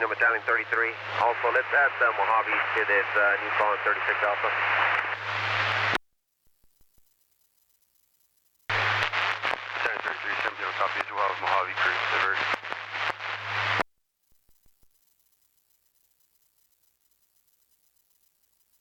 Chino, Battalion 33. Also, let's add Mojave to this new call on 36 Alpha. Battalion 33, 70 copies. We'll have Mojave crew divert.